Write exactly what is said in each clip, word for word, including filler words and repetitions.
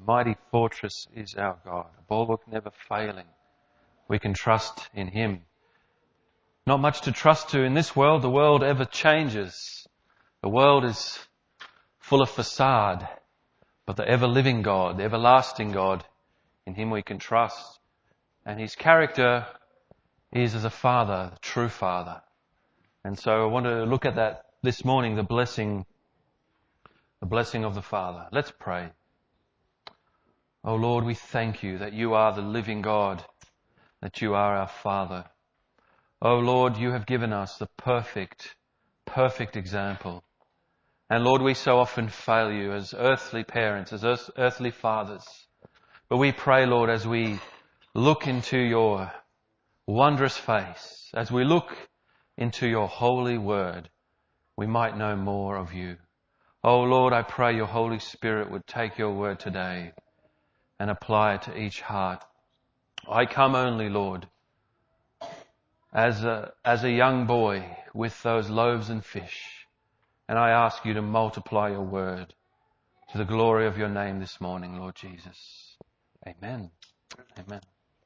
mighty fortress is our God, a bulwark never failing. We can trust in Him. Not much to trust to in this world. The world ever changes. The world is full of facade. But the ever-living God, the everlasting God, in Him we can trust. And His character is as a Father, the true Father. And so I want to look at that this morning, the blessing, the blessing of the Father. Let's pray. Oh Lord, we thank You that You are the living God, that You are our Father. Oh Lord, You have given us the perfect, perfect example. And Lord, we so often fail You as earthly parents, as earth, earthly fathers. But we pray, Lord, as we look into Your wondrous face, as we look into Your holy word, we might know more of You. Oh Lord, I pray Your Holy Spirit would take Your word today and apply it to each heart. I come only, Lord, as a, as a young boy with those loaves and fish, and I ask You to multiply Your word to the glory of Your name this morning, Lord Jesus. Amen. Amen.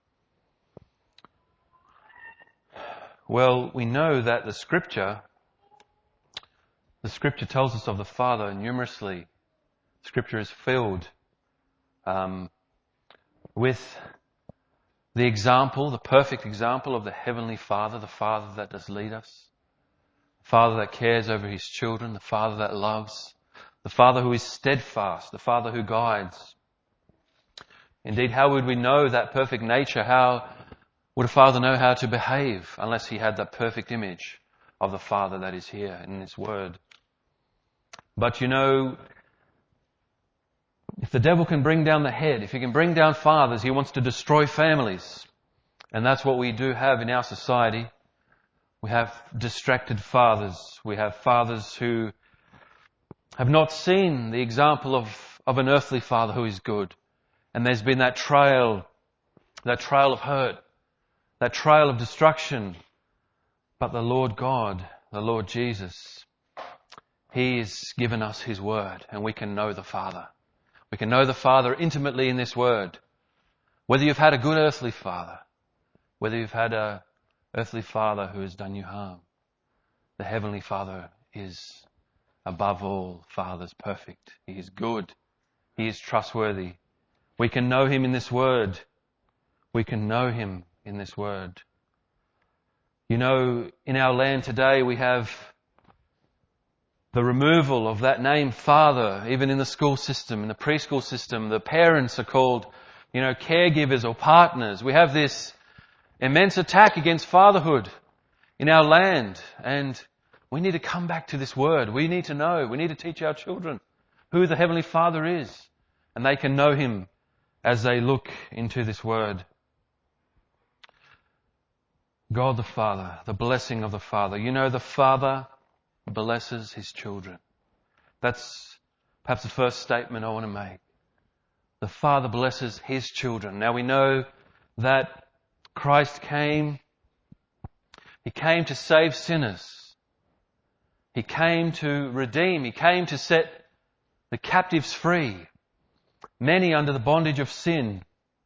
Well, we know that the Scripture, the Scripture tells us of the Father numerously. Scripture is filled um, with the example, the perfect example of the Heavenly Father, the Father that does lead us, the Father that cares over His children, the Father that loves, the Father who is steadfast, the Father who guides. Indeed, how would we know that perfect nature? How would a father know how to behave unless he had that perfect image of the Father that is here in this word? But you know, if the devil can bring down the head, if he can bring down fathers, he wants to destroy families. And that's what we do have in our society. We have distracted fathers. We have fathers who have not seen the example of, of an earthly father who is good. And there's been that trail, that trail of hurt, that trail of destruction. But the Lord God, the Lord Jesus, He has given us His word, and we can know the Father. We can know the Father intimately in this word. Whether you've had a good earthly father, whether you've had a earthly father who has done you harm, the Heavenly Father is above all fathers perfect. He is good. He is trustworthy. We can know Him in this word. We can know Him in this word. You know, in our land today we have the removal of that name Father, even in the school system, in the preschool system. The parents are called, you know, caregivers or partners. We have this immense attack against fatherhood in our land. And we need to come back to this word. We need to know. We need to teach our children who the Heavenly Father is. And they can know Him as they look into this word. God the Father, the blessing of the Father. You know, the Father blesses His children. That's perhaps the first statement I want to make. The Father blesses His children. Now we know that Christ came, He came to save sinners. He came to redeem. He came to set the captives free. Many under the bondage of sin.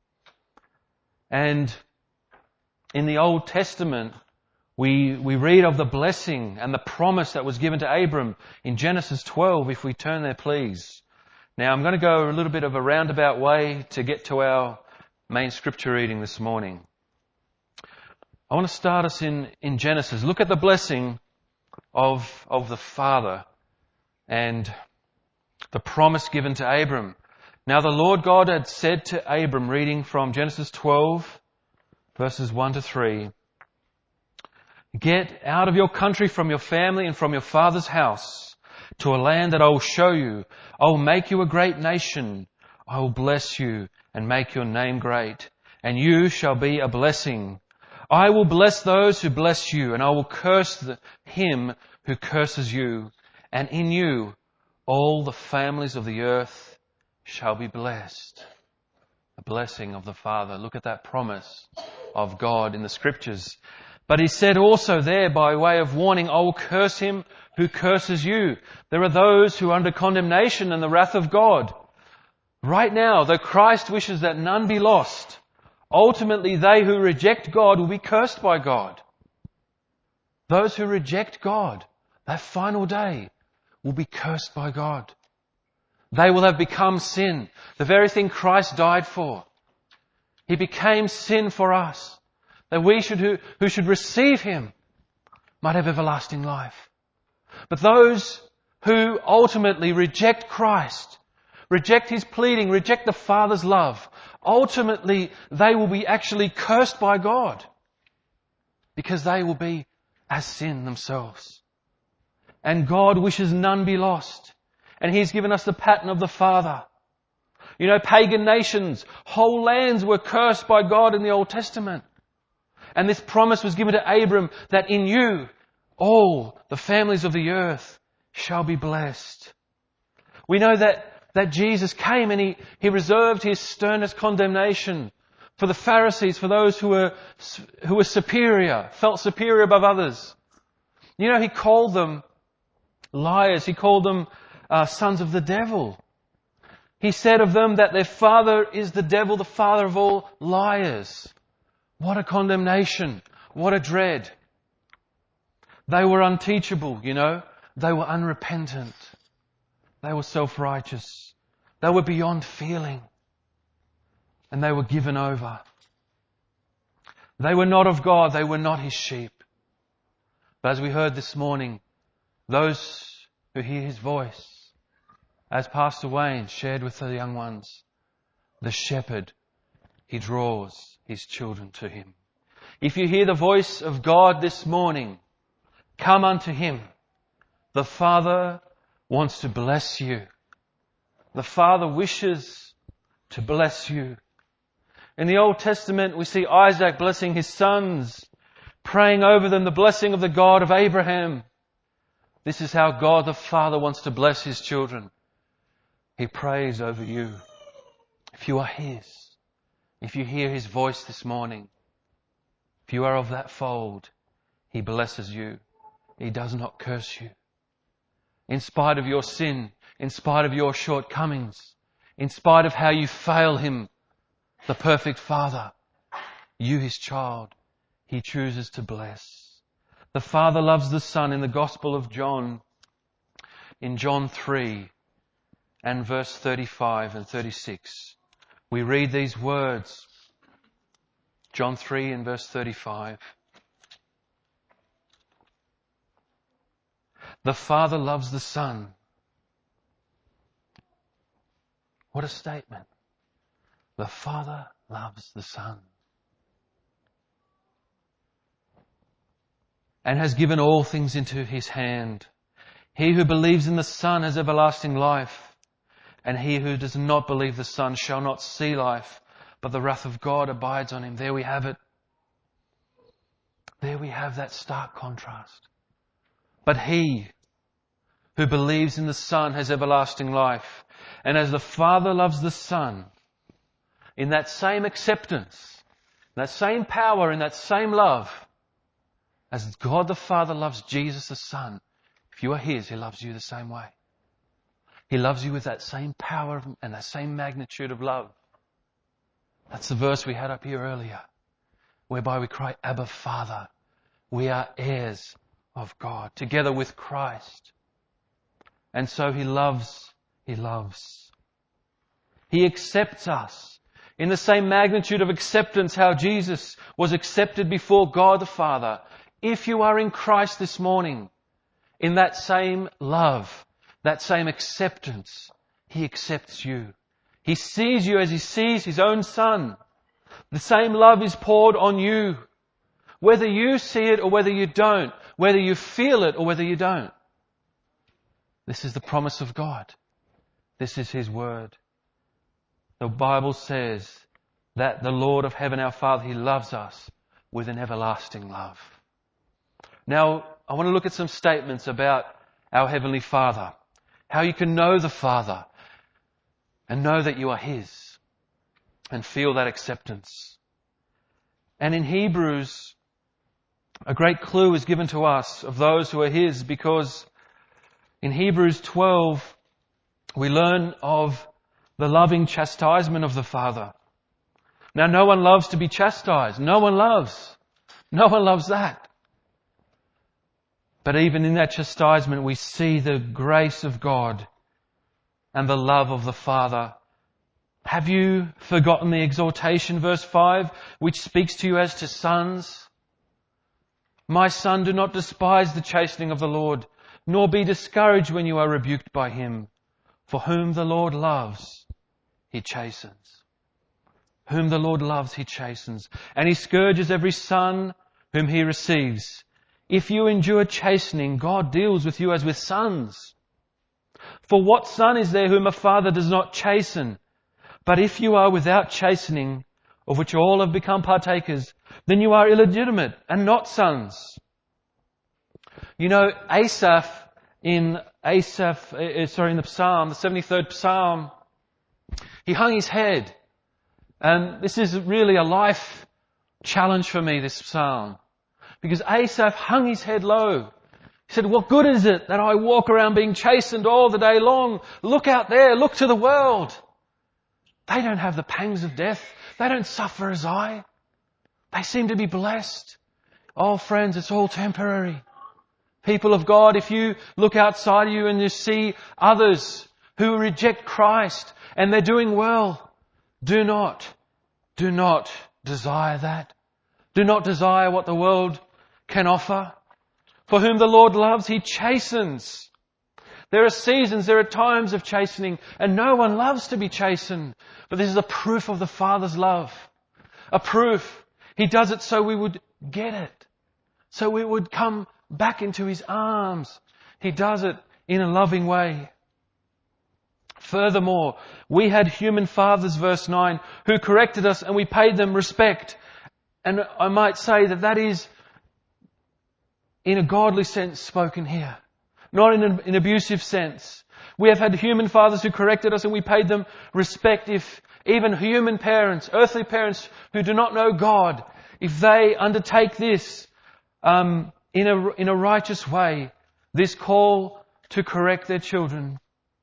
And in the Old Testament, We, we read of the blessing and the promise that was given to Abram in Genesis twelve, if we turn there please. Now I'm going to go a little bit of a roundabout way to get to our main scripture reading this morning. I want to start us in, in Genesis. Look at the blessing of, of the Father and the promise given to Abram. Now the Lord God had said to Abram, reading from Genesis twelve, verses one to three, "Get out of your country, from your family and from your father's house, to a land that I will show you. I will make you a great nation. I will bless you and make your name great, and you shall be a blessing. I will bless those who bless you, and I will curse the, him who curses you. And in you all the families of the earth shall be blessed." The blessing of the Father. Look at that promise of God in the Scriptures. But He said also there, by way of warning, "I will curse him who curses you." There are those who are under condemnation and the wrath of God. Right now, though Christ wishes that none be lost, ultimately they who reject God will be cursed by God. Those who reject God, that final day, will be cursed by God. They will have become sin, the very thing Christ died for. He became sin for us, that we should, who, who should receive Him might have everlasting life. But those who ultimately reject Christ, reject His pleading, reject the Father's love, ultimately they will be actually cursed by God, because they will be as sin themselves. And God wishes none be lost. And He's given us the pattern of the Father. You know, pagan nations, whole lands were cursed by God in the Old Testament. And this promise was given to Abram that in you, all the families of the earth shall be blessed. We know that, that Jesus came and he, he reserved His sternest condemnation for the Pharisees, for those who were, who were superior, felt superior above others. You know, He called them liars. He called them uh, sons of the devil. He said of them that their father is the devil, the father of all liars. What a condemnation. What a dread. They were unteachable, you know. They were unrepentant. They were self-righteous. They were beyond feeling. And they were given over. They were not of God. They were not His sheep. But as we heard this morning, those who hear His voice, as Pastor Wayne shared with the young ones, the shepherd, He draws His children to Him. If you hear the voice of God this morning, come unto Him. The Father wants to bless you. The Father wishes to bless you. In the Old Testament, we see Isaac blessing his sons, praying over them the blessing of the God of Abraham. This is how God the Father wants to bless His children. He prays over you. If you are His, if you hear His voice this morning, if you are of that fold, He blesses you. He does not curse you. In spite of your sin, in spite of your shortcomings, in spite of how you fail Him, the perfect Father, you, His child, He chooses to bless. The Father loves the Son. In the Gospel of John, in John three and verse thirty-five and thirty-six, we read these words. John three and verse thirty-five. The Father loves the Son. What a statement. The Father loves the Son. And has given all things into His hand. He who believes in the Son has everlasting life. And he who does not believe the Son shall not see life, but the wrath of God abides on him. There we have it. There we have that stark contrast. But he who believes in the Son has everlasting life. And as the Father loves the Son, in that same acceptance, that same power, in that same love, as God the Father loves Jesus the Son, if you are His, He loves you the same way. He loves you with that same power and that same magnitude of love. That's the verse we had up here earlier, whereby we cry, Abba, Father. We are heirs of God, together with Christ. And so He loves, He loves. He accepts us in the same magnitude of acceptance how Jesus was accepted before God the Father. If you are in Christ this morning, in that same love, that same acceptance, He accepts you. He sees you as He sees His own Son. The same love is poured on you. Whether you see it or whether you don't. Whether you feel it or whether you don't. This is the promise of God. This is His word. The Bible says that the Lord of heaven, our Father, He loves us with an everlasting love. Now, I want to look at some statements about our Heavenly Father. How you can know the Father and know that you are His and feel that acceptance. And in Hebrews, a great clue is given to us of those who are His, because in Hebrews twelve, we learn of the loving chastisement of the Father. Now, no one loves to be chastised. No one loves. No one loves that. But even in that chastisement, we see the grace of God and the love of the Father. Have you forgotten the exhortation, verse five, which speaks to you as to sons? My son, do not despise the chastening of the Lord, nor be discouraged when you are rebuked by him. For whom the Lord loves, he chastens. Whom the Lord loves, he chastens. And he scourges every son whom he receives. If you endure chastening, God deals with you as with sons. For what son is there whom a father does not chasten? But if you are without chastening, of which all have become partakers, then you are illegitimate and not sons. You know, Asaph in Asaph, uh, sorry, in the Psalm, the seventy-third Psalm, he hung his head. And this is really a life challenge for me, this Psalm. Because Asaph hung his head low. He said, what good is it that I walk around being chastened all the day long? Look out there, look to the world. They don't have the pangs of death. They don't suffer as I. They seem to be blessed. Oh, friends, it's all temporary. People of God, if you look outside of you and you see others who reject Christ and they're doing well, do not, do not desire that. Do not desire what the world can offer. For whom the Lord loves, he chastens. There are seasons, there are times of chastening, and no one loves to be chastened. But this is a proof of the Father's love. A proof. He does it so we would get it. So we would come back into his arms. He does it in a loving way. Furthermore, we had human fathers, verse nine, who corrected us and we paid them respect. And I might say that that is in a godly sense spoken here. Not in an, an abusive sense. We have had human fathers who corrected us and we paid them respect. If even human parents, earthly parents who do not know God, if they undertake this um, in a in a righteous way, this call to correct their children,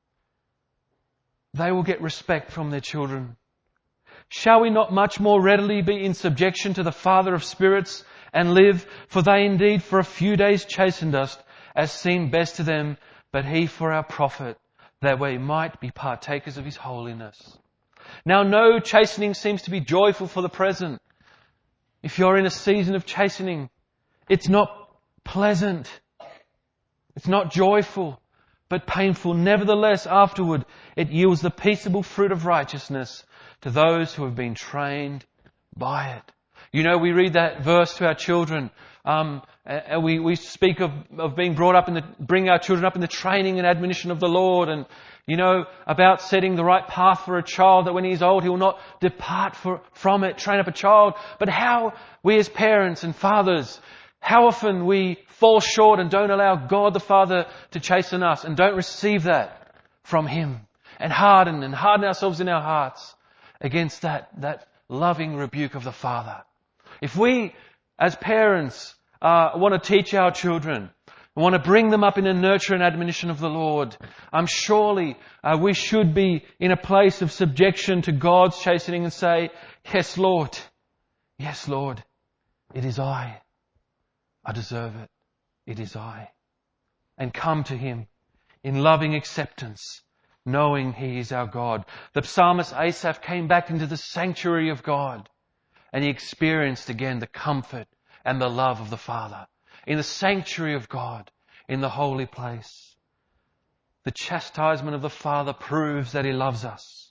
they will get respect from their children. Shall we not much more readily be in subjection to the Father of spirits and live? For they indeed for a few days chastened us, as seemed best to them, but he for our profit, that we might be partakers of his holiness. Now no chastening seems to be joyful for the present. If you're in a season of chastening, it's not pleasant. It's not joyful, but painful. Nevertheless, afterward, it yields the peaceable fruit of righteousness to those who have been trained by it. You know, we read that verse to our children. Um, and we, we speak of, of being brought up in the, bring our children up in the training and admonition of the Lord. And, you know, about setting the right path for a child, that when he's old, he will not depart for, from it. Train up a child. But how we as parents and fathers, how often we fall short and don't allow God the Father to chasten us and don't receive that from him and harden and harden ourselves in our hearts against that, that loving rebuke of the Father. If we as parents uh, want to teach our children, want to bring them up in the nurture and admonition of the Lord, I'm surely uh, we should be in a place of subjection to God's chastening and say, yes, Lord, yes, Lord, it is I. I deserve it. It is I. And come to him in loving acceptance, knowing he is our God. The psalmist Asaph came back into the sanctuary of God and he experienced again the comfort and the love of the Father in the sanctuary of God, in the holy place. The chastisement of the Father proves that he loves us.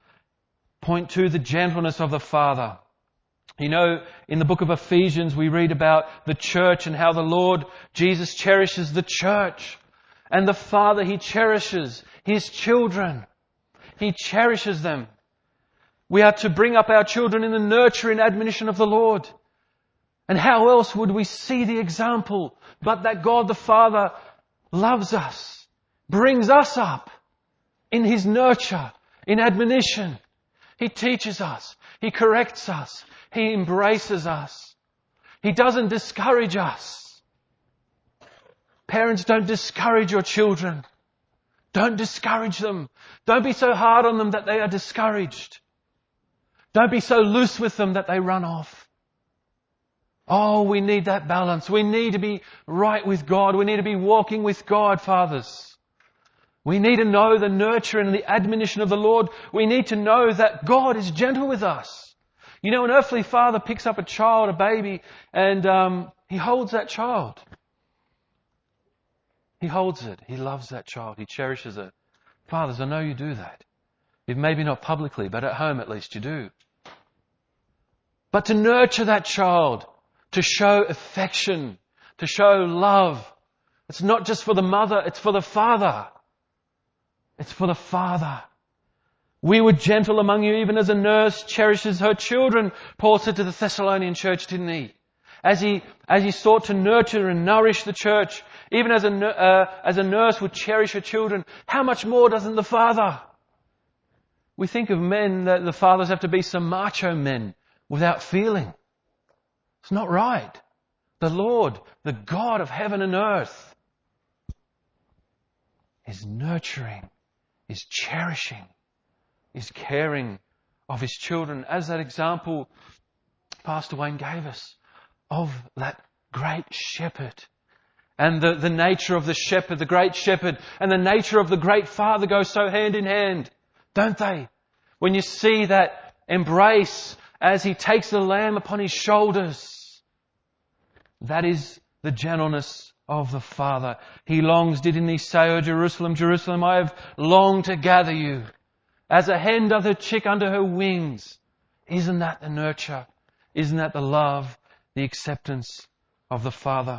Point two, the gentleness of the Father. You know, in the book of Ephesians, we read about the church and how the Lord Jesus cherishes the church. And the Father, he cherishes his children. He cherishes them. We are to bring up our children in the nurture and admonition of the Lord. And how else would we see the example but that God the Father loves us, brings us up in his nurture, in admonition. He teaches us. He corrects us. He embraces us. He doesn't discourage us. Parents, don't discourage your children. Don't discourage them. Don't be so hard on them that they are discouraged. Don't be so loose with them that they run off. Oh, we need that balance. We need to be right with God. We need to be walking with God, fathers. We need to know the nurture and the admonition of the Lord. We need to know that God is gentle with us. You know, an earthly father picks up a child, a baby, and um, he holds that child. He holds it. He loves that child. He cherishes it. Fathers, I know you do that. If maybe not publicly, but at home at least you do. But to nurture that child, to show affection, to show love, it's not just for the mother, it's for the father. It's for the father. We were gentle among you even as a nurse cherishes her children, Paul said to the Thessalonian church, didn't he? As he, as he sought to nurture and nourish the church, even as a, uh, as a nurse would cherish her children, how much more doesn't the father? We think of men that the fathers have to be some macho men without feeling. It's not right. The Lord, the God of heaven and earth, is nurturing, is cherishing, is caring of His children, as that example Pastor Wayne gave us of that great shepherd. And the, the nature of the shepherd, the great shepherd, and the nature of the great father go so hand in hand, don't they? When you see that embrace as He takes the lamb upon His shoulders, that is the gentleness of the Father. He longs, didn't He say, O Jerusalem, Jerusalem, I have longed to gather you, as a hen doth her chick under her wings. Isn't that the nurture? Isn't that the love, the acceptance of the Father?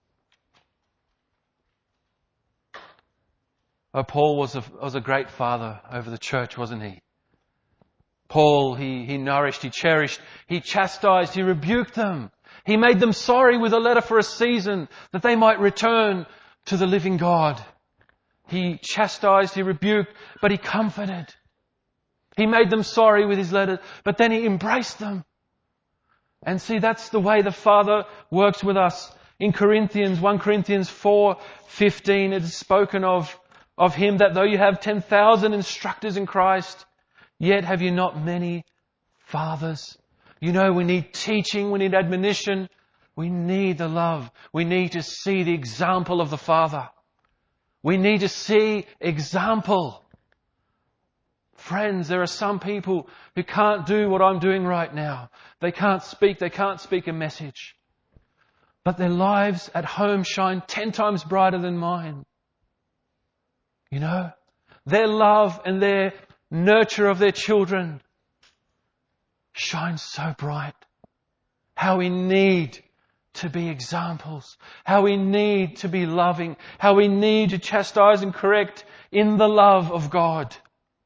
Oh, Paul was a, was a great father over the church, wasn't he? Paul, he, he nourished, he cherished, he chastised, he rebuked them. He made them sorry with a letter for a season that they might return to the living God. He chastised, he rebuked, but he comforted. He made them sorry with his letter, but then he embraced them. And see, that's the way the Father works with us. In Corinthians, First Corinthians four fifteen, it is spoken of, of Him that though you have ten thousand instructors in Christ, yet have you not many fathers. You know, we need teaching, we need admonition, we need the love. We need to see the example of the Father. We need to see example. Friends, there are some people who can't do what I'm doing right now. They can't speak, they can't speak a message. But their lives at home shine ten times brighter than mine. You know, their love and their nurture of their children shines so bright. How we need to be examples. How we need to be loving. How we need to chastise and correct in the love of God.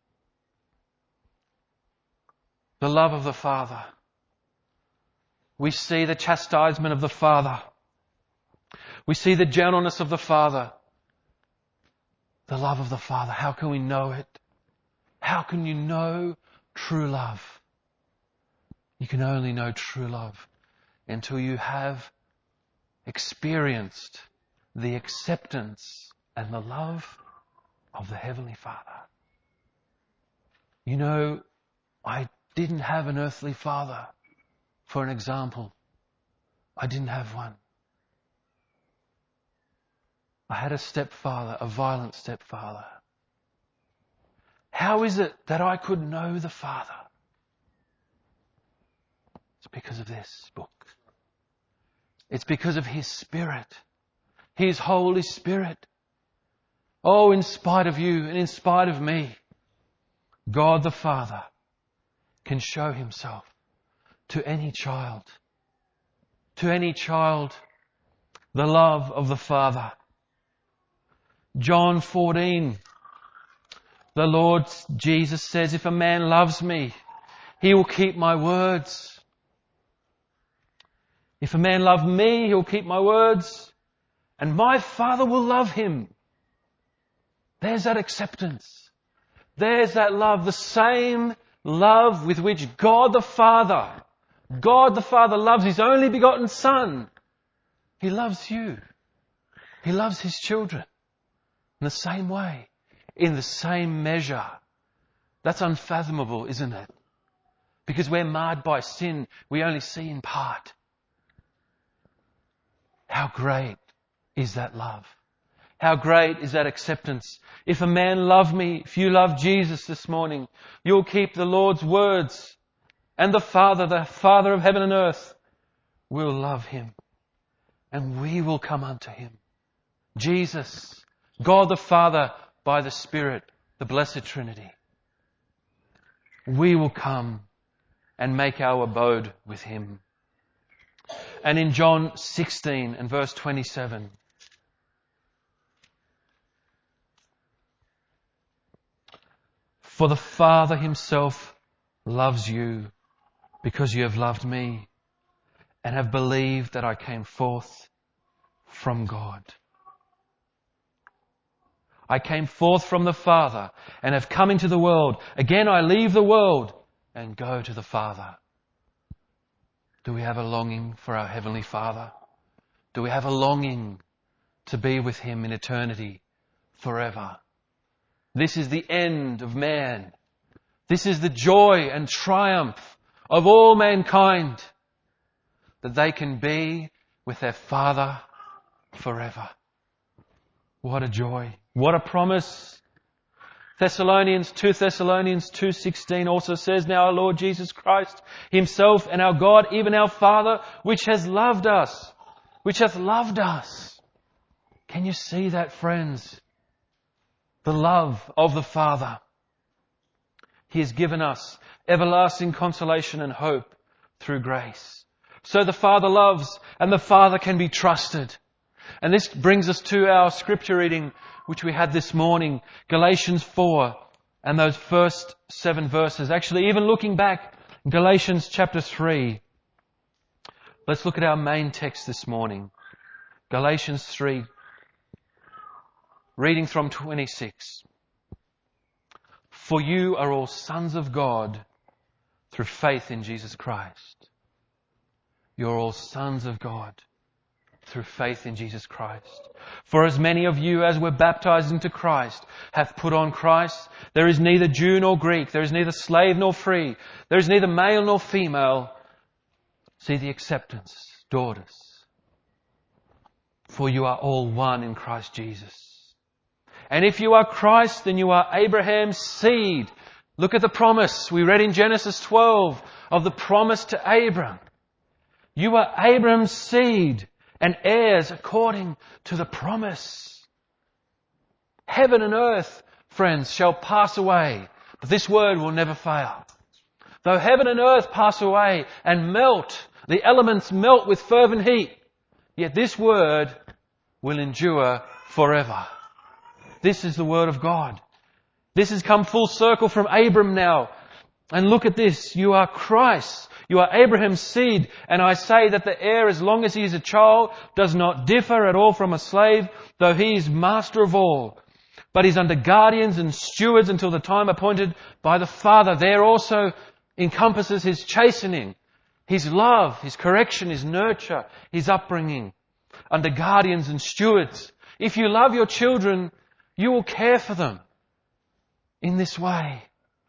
The love of the Father. We see the chastisement of the Father. We see the gentleness of the Father. The love of the Father. How can we know it? How can you know true love? You can only know true love until you have experienced the acceptance and the love of the Heavenly Father. You know, I didn't have an earthly father, for an example. I didn't have one. I had a stepfather, a violent stepfather. How is it that I could know the Father? It's because of this book. It's because of His Spirit. His Holy Spirit. Oh, in spite of you and in spite of me, God the Father can show Himself to any child. To any child, the love of the Father. John fourteen, the Lord Jesus says, if a man loves me, he will keep my words. If a man love me, he will keep my words, and my Father will love him. There's that acceptance. There's that love, the same love with which God the Father, God the Father loves His only begotten Son. He loves you. He loves His children in the same way. in the same measure. That's unfathomable, isn't it? Because we're marred by sin. We only see in part. How great is that love? How great is that acceptance? If a man love me, if you love Jesus this morning, you'll keep the Lord's words. And the Father, the Father of heaven and earth, will love him. And we will come unto him. Jesus, God the Father, by the Spirit, the Blessed Trinity. We will come and make our abode with him. And in John sixteen and verse twenty-seven, for the Father himself loves you because you have loved me and have believed that I came forth from God. I came forth from the Father and have come into the world. Again I leave the world and go to the Father. Do we have a longing for our Heavenly Father? Do we have a longing to be with him in eternity forever? This is the end of man. This is the joy and triumph of all mankind, that they can be with their Father forever. What a joy. What a promise. Thessalonians, two Thessalonians two sixteen also says, now our Lord Jesus Christ himself and our God, even our Father, which has loved us, which hath loved us. Can you see that, friends? The love of the Father. He has given us everlasting consolation and hope through grace. So the Father loves, and the Father can be trusted. And this brings us to our scripture reading, which we had this morning, Galatians four, and those first seven verses. Actually, even looking back, Galatians chapter three. Let's look at our main text this morning. Galatians three, reading from twenty-six. For you are all sons of God through faith in Jesus Christ. You're all sons of God through faith in Jesus Christ. For as many of you as were baptized into Christ have put on Christ. There is neither Jew nor Greek. There is neither slave nor free. There is neither male nor female. See the acceptance, daughters. For you are all one in Christ Jesus. And if you are Christ, then you are Abraham's seed. Look at the promise we read in Genesis twelve of the promise to Abram. You are Abraham's seed and heirs according to the promise. Heaven and earth, friends, shall pass away, but this word will never fail. Though heaven and earth pass away and melt, the elements melt with fervent heat, yet this word will endure forever. This is the word of God. This has come full circle from Abram now. And look at this. You are Christ. You are Abraham's seed. And I say that the heir, as long as he is a child, does not differ at all from a slave, though he is master of all. But he's under guardians and stewards until the time appointed by the Father. There also encompasses his chastening, his love, his correction, his nurture, his upbringing. Under guardians and stewards. If you love your children, you will care for them in this way.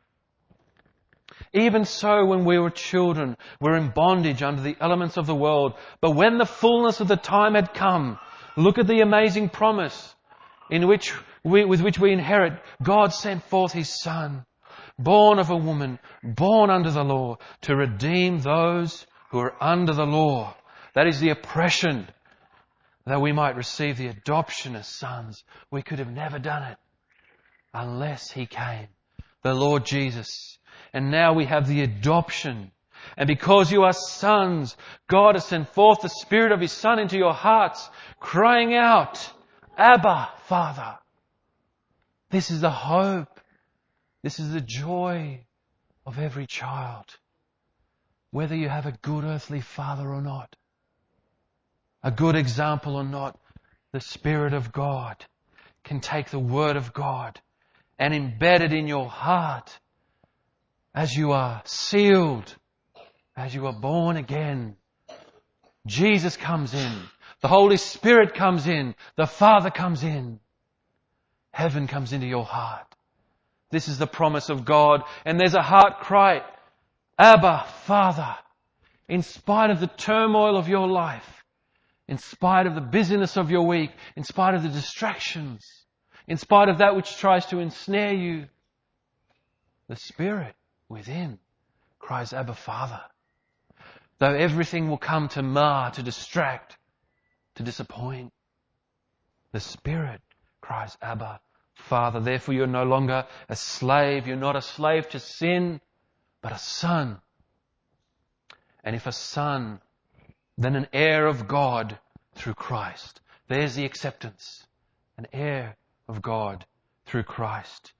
Even so, when we were children, we were in bondage under the elements of the world. But when the fullness of the time had come, look at the amazing promise in which we, with which we inherit. God sent forth his Son, born of a woman, born under the law, to redeem those who are under the law. That is the oppression, that we might receive the adoption as sons. We could have never done it unless he came, the Lord Jesus. And now we have the adoption. And because you are sons, God has sent forth the Spirit of his Son into your hearts, crying out, Abba, Father. This is the hope. This is the joy of every child. Whether you have a good earthly father or not, a good example or not, the Spirit of God can take the Word of God and embed it in your heart as you are sealed, as you are born again. Jesus comes in. The Holy Spirit comes in. The Father comes in. Heaven comes into your heart. This is the promise of God. And there's a heart cry, Abba, Father. In spite of the turmoil of your life, in spite of the busyness of your week, in spite of the distractions, in spite of that which tries to ensnare you, the Spirit within cries, Abba, Father. Though everything will come to mar, to distract, to disappoint, the Spirit cries, Abba, Father. Therefore you're no longer a slave. You're not a slave to sin, but a son. And if a son, then an heir of God through Christ. There's the acceptance. An heir of God through Christ.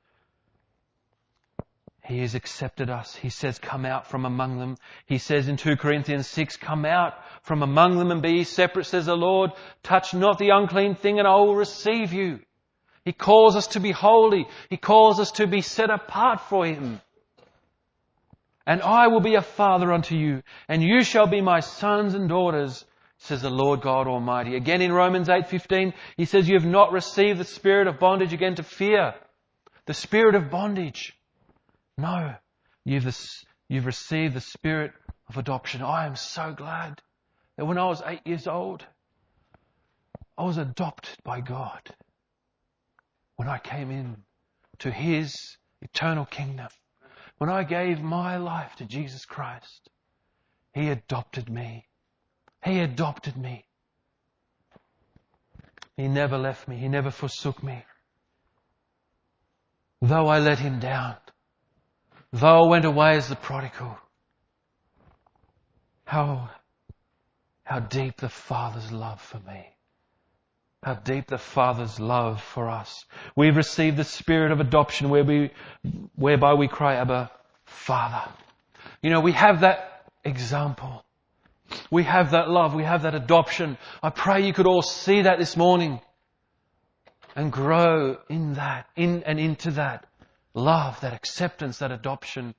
He has accepted us. He says, come out from among them. He says in two Corinthians six, come out from among them and be ye separate, says the Lord. Touch not the unclean thing and I will receive you. He calls us to be holy. He calls us to be set apart for Him. And I will be a father unto you, and you shall be my sons and daughters, says the Lord God Almighty. Again in Romans eight fifteen, He says, you have not received the spirit of bondage again to fear. The spirit of bondage. No, you've, you've received the spirit of adoption. I am so glad that when I was eight years old, I was adopted by God. When I came in to His eternal kingdom, when I gave my life to Jesus Christ, He adopted me. He adopted me. He never left me. He never forsook me. Though I let Him down, though I went away as the prodigal, how, how deep the Father's love for me. How deep the Father's love for us. We've received the spirit of adoption where we, whereby we cry, Abba, Father. You know, we have that example. We have that love. We have that adoption. I pray you could all see that this morning and grow in that, in and into that love, that acceptance, that adoption.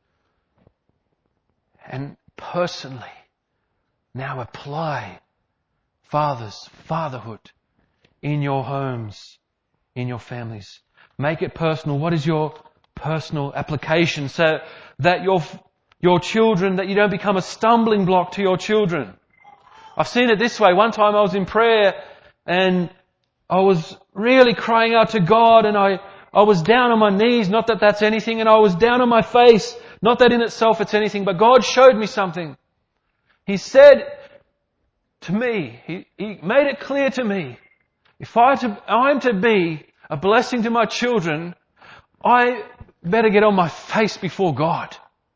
And personally, now apply fathers, fatherhood in your homes, in your families. Make it personal. What is your personal application so that your your children, that you don't become a stumbling block to your children? I've seen it this way. One time I was in prayer and I was really crying out to God, and I, I was down on my knees, not that that's anything, and I was down on my face, not that in itself it's anything, but God showed me something. He said to me, He, he made it clear to me, if I to, I'm to be a blessing to my children, I better get on my face before God.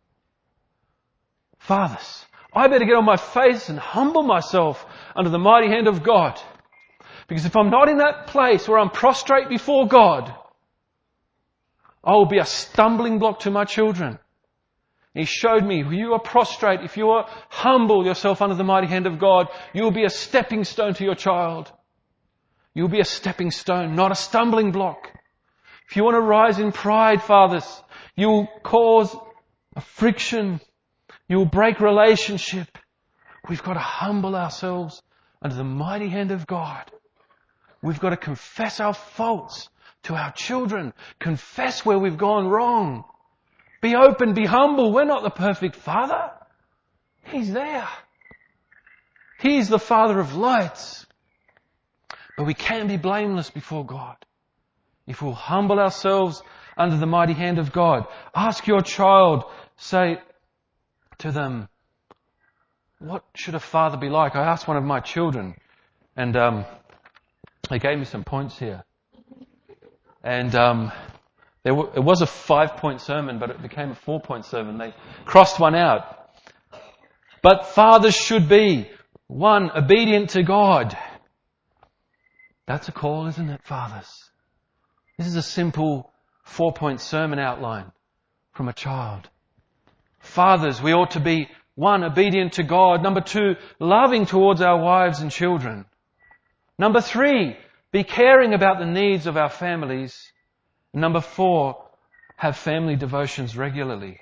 Fathers, I better get on my face and humble myself under the mighty hand of God. Because if I'm not in that place where I'm prostrate before God, I will be a stumbling block to my children. He showed me, if you are prostrate, if you are humble yourself under the mighty hand of God, you will be a stepping stone to your child. You'll be a stepping stone, not a stumbling block. If you want to rise in pride, fathers, you'll cause a friction. You'll break relationship. We've got to humble ourselves under the mighty hand of God. We've got to confess our faults to our children. Confess where we've gone wrong. Be open, be humble. We're not the perfect Father. He's there. He's the Father of lights. But we can be blameless before God if we'll humble ourselves under the mighty hand of God. Ask your child, say to them, what should a father be like? I asked one of my children, and um, they gave me some points here. And um, there w- it was a five-point sermon, but it became a four-point sermon. They crossed one out. But fathers should be, one, obedient to God. That's a call, isn't it, fathers? This is a simple four-point sermon outline from a child. Fathers, we ought to be, one, obedient to God. Number two, loving towards our wives and children. Number three, be caring about the needs of our families. Number four, have family devotions regularly.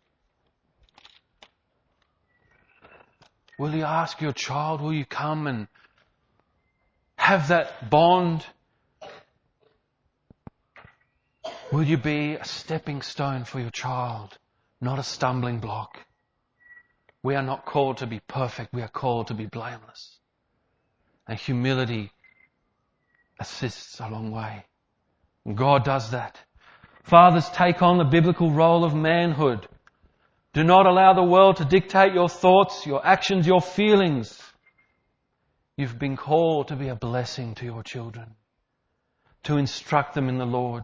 Will you ask your child, will you come and have that bond Will you be a stepping stone for your child, not a stumbling block? We are not called to be perfect. We are called to be blameless. And humility assists a long way. And God does that. Fathers, take on the biblical role of manhood. Do not allow the world to dictate your thoughts, your actions, your feelings. You've been called to be a blessing to your children, to instruct them in the Lord.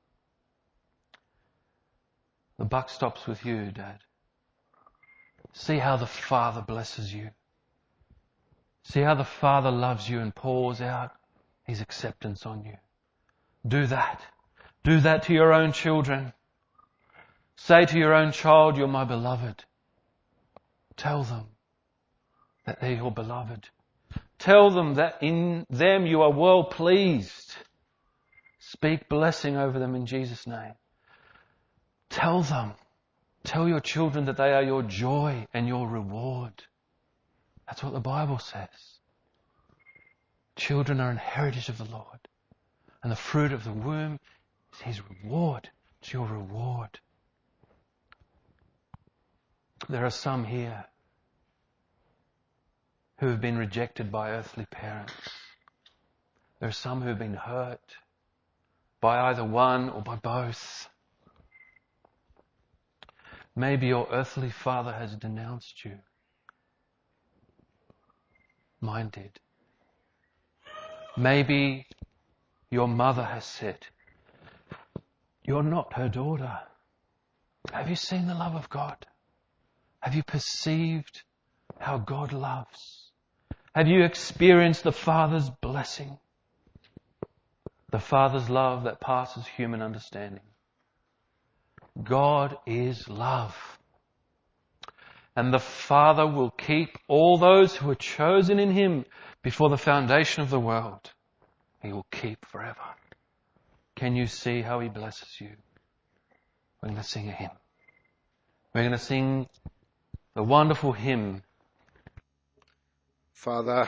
The buck stops with you, Dad. See how the Father blesses you. See how the Father loves you and pours out His acceptance on you. Do that. Do that to your own children. Say to your own child, you're my beloved. Tell them that they're your beloved. Tell them that in them you are well pleased. Speak blessing over them in Jesus' name. Tell them, tell your children that they are your joy and your reward. That's what the Bible says. Children are an heritage of the Lord. And the fruit of the womb is His reward. It's your reward. There are some here who have been rejected by earthly parents. There are some who have been hurt by either one or by both. Maybe your earthly father has denounced you. Mine did. Maybe your mother has said, you're not her daughter. Have you seen the love of God? Have you perceived how God loves? Have you experienced the Father's blessing? The Father's love that passes human understanding. God is love. And the Father will keep all those who are chosen in Him before the foundation of the world. He will keep forever. Can you see how He blesses you? We're going to sing a hymn. We're going to sing the wonderful hymn. Father,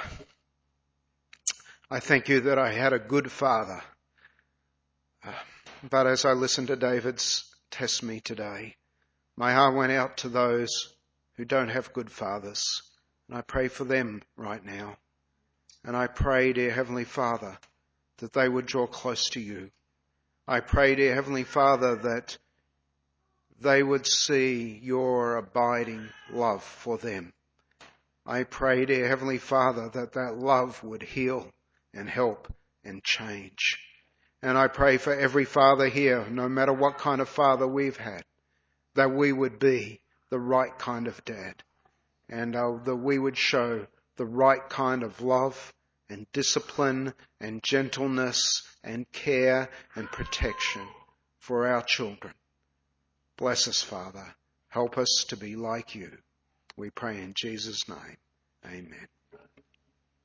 I thank you that I had a good father. Uh, but as I listened to David's test me today, my heart went out to those who don't have good fathers. And I pray for them right now. And I pray, dear Heavenly Father, that they would draw close to you. I pray, dear Heavenly Father, that they would see your abiding love for them. I pray, dear Heavenly Father, that that love would heal and help and change. And I pray for every father here, no matter what kind of father we've had, that we would be the right kind of dad, and uh, that we would show the right kind of love and discipline and gentleness and care and protection for our children. Bless us, Father. Help us to be like you. We pray in Jesus' name. Amen.